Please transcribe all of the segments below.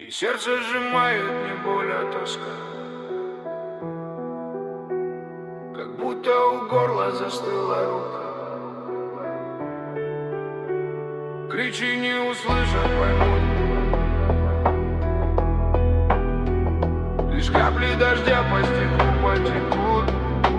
И сердце сжимает не боль, а тоска, как будто у горла застыла рука. Кричи, не услышат, поймут. Лишь капли дождя по стеклу потекут.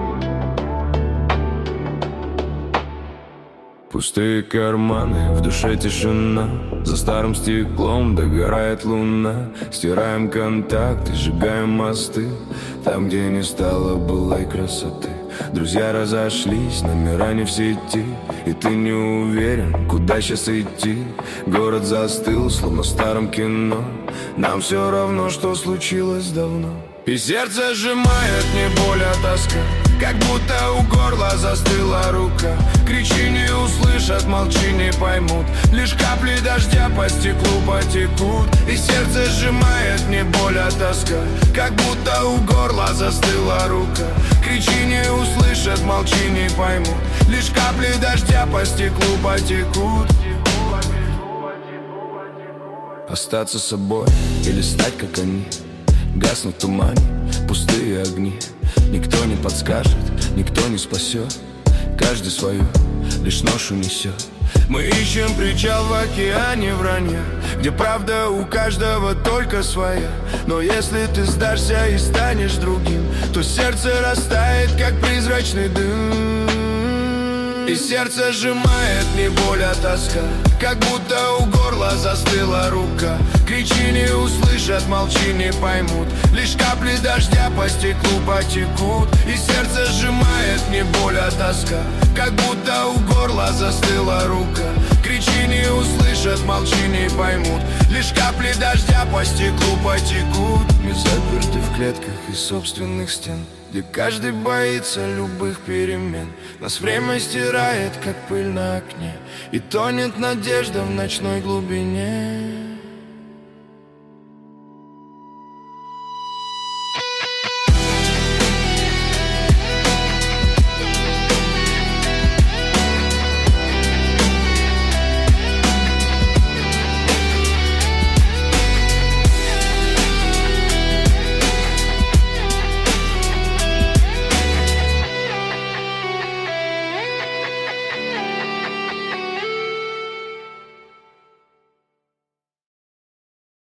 Пустые карманы, в душе тишина. За старым стеклом догорает луна. Стираем контакты, сжигаем мосты. Там, где не стало былой красоты. Друзья разошлись, номера не в сети. И ты не уверен, куда сейчас идти. Город застыл, словно в старом кино. Нам все равно, что случилось давно. И сердце сжимает не боль, а тоска, как будто у горла застыла рука. Кричи, не услышат, молчи, не поймут. Лишь капли дождя по стеклу потекут. И сердце сжимает не боль, а тоска, как будто у горла застыла рука. Кричи, не услышат, молчи, не поймут. Лишь капли дождя по стеклу потекут. Остаться собой или стать как они. Гаснут в тумане пустые огни. Никто не подскажет, никто не спасет. Каждый свою лишь ношу несет. Мы ищем причал в океане вранья, где правда у каждого только своя. Но если ты сдашься и станешь другим, то сердце растает, как призрачный дым. И сердце сжимает не боль, а тоска, как будто у горла застыла рука. Кричи, не услышат, молчи, не поймут. Лишь капли дождя по стеклу потекут. И сердце сжимает не боль, а тоска, как будто у горла застыла рука. Кричи, не услышат, молчи, не поймут. Лишь капли дождя по стеклу потекут. Мы заперты в клетках из собственных стен, где каждый боится любых перемен. Нас время стирает, как пыль на окне, и тонет надежда в ночной глубине.